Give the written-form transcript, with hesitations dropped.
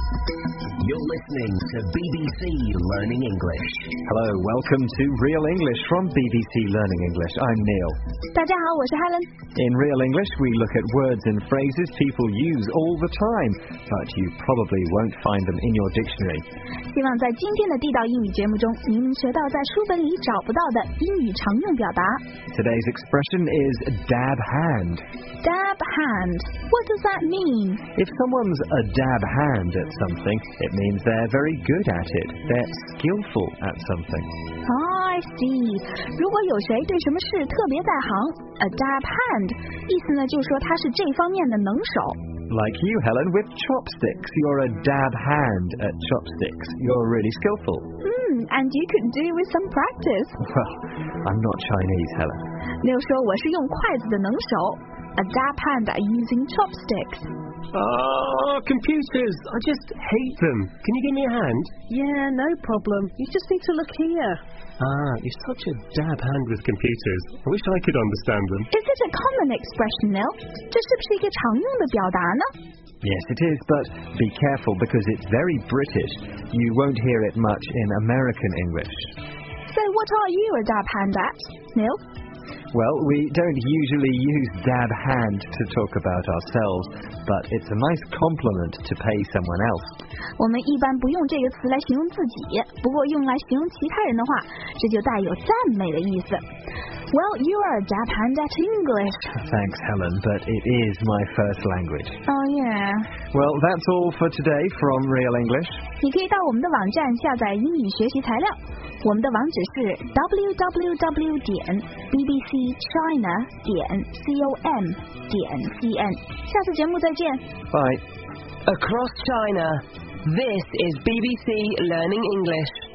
You're listening to BBC Learning English. Hello, welcome to Real English from BBC Learning English. I'm Neil. 大家好，我是 Helen. In Real English, we look at words and phrases people use all the time, but you probably won't find them in your dictionary. 希望在今天的地道英语节目中，您能学到在书本里找不到的英语常用表达。 Today's expression is dab hand. Dab hand. What does that mean? If someone's a dab hand at something, it means they're very good at it. They're skillful at something. I see. 如果有谁对什么事特别在行 ，a dab hand， 意思呢就是说他是这方面的能手。 Like you, Helen, with chopsticks. You're a dab hand at chopsticks. You're really skillful. And you could do with some practice. Well, I'm not Chinese, Helen. 六说我是用筷子的能手 ，a dab hand at using chopsticks. Computers. I just hate them. Can you give me a hand? Yeah, no problem. You just need to look here. You're such a dab hand with computers. I wish I could understand them. Is it a common expression, Neil? 这是不是一个常用的表达呢？ Yes, it is, but be careful because it's very British. You won't hear it much in American English. So what are you a dab hand at, Neil? Well, we don't usually use dab hand to talk about ourselves, but it's a nice compliment to pay someone else. 我们一般不用这个词来形容自己，不过用来形容其他人的话，这就带有赞美的意思。Well, you are a dab hand at English. Thanks, Helen, but it is my first language. Oh, yeah. Well, that's all for today from Real English. 你可以到我们的网站下载英语学习材料，我们的网址是 www.bbcchina.com.cn。下次节目再见。 Bye. Across China, this is BBC Learning English.